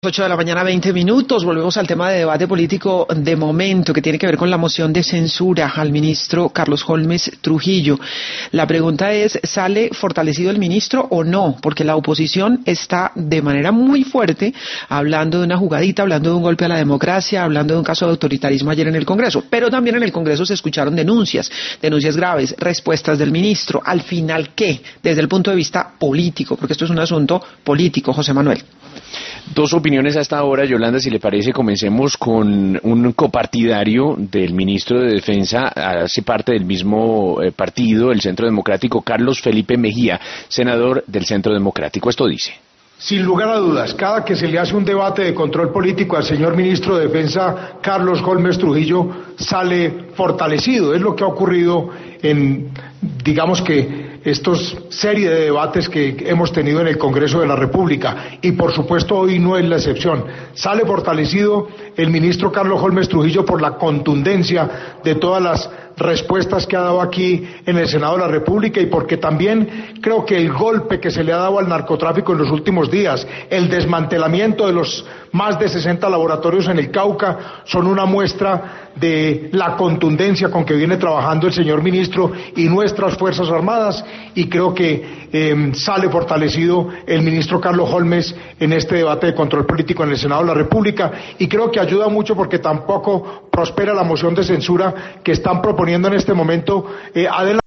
8 de la mañana, 20 minutos. Volvemos al tema de debate político de momento, que tiene que ver con la moción de censura al ministro Carlos Holmes Trujillo. La pregunta es, ¿sale fortalecido el ministro o no? Porque la oposición está de manera muy fuerte hablando de una jugadita, hablando de un golpe a la democracia, hablando de un caso de autoritarismo ayer en el Congreso. Pero también en el Congreso se escucharon denuncias graves, respuestas del ministro. Al final, ¿qué? Desde el punto de vista político, porque esto es un asunto político, José Manuel. Dos opiniones hasta ahora, Yolanda, si le parece, comencemos con un copartidario del ministro de Defensa, hace parte del mismo partido, el Centro Democrático, Carlos Felipe Mejía, senador del Centro Democrático. Esto dice. Sin lugar a dudas, cada que se le hace un debate de control político al señor ministro de Defensa, Carlos Holmes Trujillo, sale fortalecido. Es lo que ha ocurrido en, digamos que, estos serie de debates que hemos tenido en el Congreso de la República, y por supuesto hoy no es la excepción. Sale fortalecido el ministro Carlos Holmes Trujillo por la contundencia de todas las respuestas que ha dado aquí en el Senado de la República, y porque también creo que el golpe que se le ha dado al narcotráfico en los últimos días, el desmantelamiento de los más de 60 laboratorios en el Cauca, son una muestra de la contundencia con que viene trabajando el señor ministro y nuestras Fuerzas Armadas, y creo que sale fortalecido el ministro Carlos Holmes en este debate de control político en el Senado de la República, y creo que ayuda mucho porque tampoco prospera la moción de censura que están proponiendo en este momento adelante.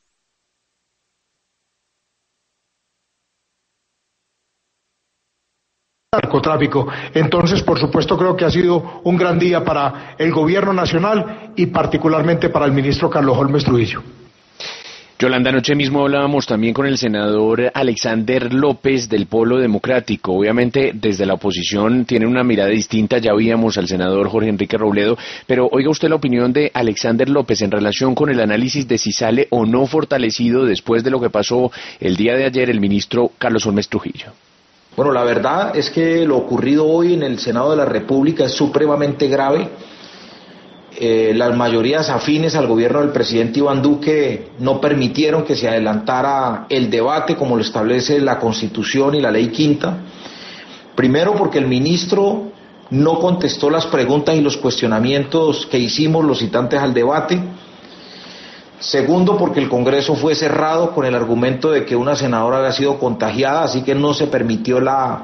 Narcotráfico. Entonces, por supuesto, creo que ha sido un gran día para el gobierno nacional y particularmente para el ministro Carlos Holmes Trujillo. Yolanda, anoche mismo hablábamos también con el senador Alexander López del Polo Democrático. Obviamente desde la oposición tienen una mirada distinta, ya oíamos al senador Jorge Enrique Robledo, pero oiga usted la opinión de Alexander López en relación con el análisis de si sale o no fortalecido después de lo que pasó el día de ayer el ministro Carlos Holmes Trujillo. Bueno, la verdad es que lo ocurrido hoy en el Senado de la República es supremamente grave. Las mayorías afines al gobierno del presidente Iván Duque no permitieron que se adelantara el debate como lo establece la Constitución y la Ley Quinta. Primero porque el ministro no contestó las preguntas y los cuestionamientos que hicimos los citantes al debate. Segundo porque el Congreso fue cerrado con el argumento de que una senadora había sido contagiada, así que no se permitió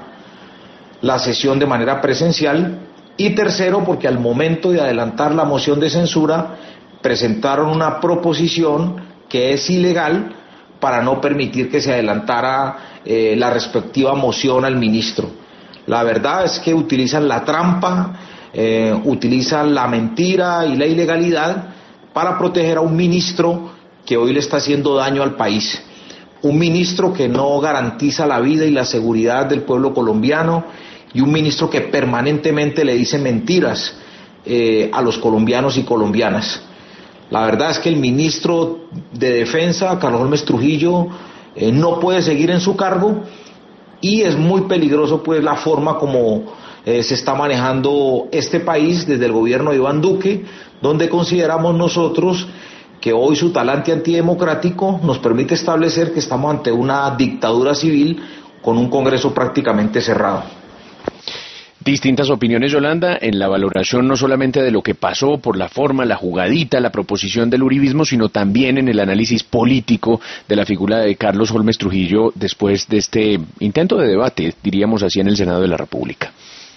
la sesión de manera presencial. Y tercero, porque al momento de adelantar la moción de censura, presentaron una proposición que es ilegal para no permitir que se adelantara la respectiva moción al ministro. La verdad es que utilizan la trampa, utilizan la mentira y la ilegalidad para proteger a un ministro que hoy le está haciendo daño al país. Un ministro que no garantiza la vida y la seguridad del pueblo colombiano, y un ministro que permanentemente le dice mentiras a los colombianos y colombianas. La verdad es que el ministro de Defensa, Carlos Holmes Trujillo, no puede seguir en su cargo, y es muy peligroso pues la forma como se está manejando este país desde el gobierno de Iván Duque, donde consideramos nosotros que hoy su talante antidemocrático nos permite establecer que estamos ante una dictadura civil con un Congreso prácticamente cerrado. Distintas opiniones, Yolanda, en la valoración no solamente de lo que pasó por la forma, la jugadita, la proposición del uribismo, sino también en el análisis político de la figura de Carlos Holmes Trujillo después de este intento de debate, diríamos así, en el Senado de la República.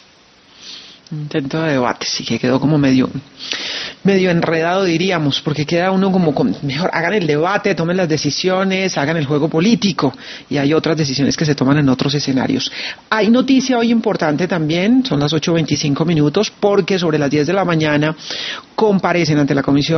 Intento de debate, sí que quedó como medio enredado, diríamos, porque queda uno como mejor hagan el debate, tomen las decisiones, hagan el juego político, y hay otras decisiones que se toman en otros escenarios. Hay noticia hoy importante también, son las 8:25 minutos, porque sobre las 10 de la mañana comparecen ante la Comisión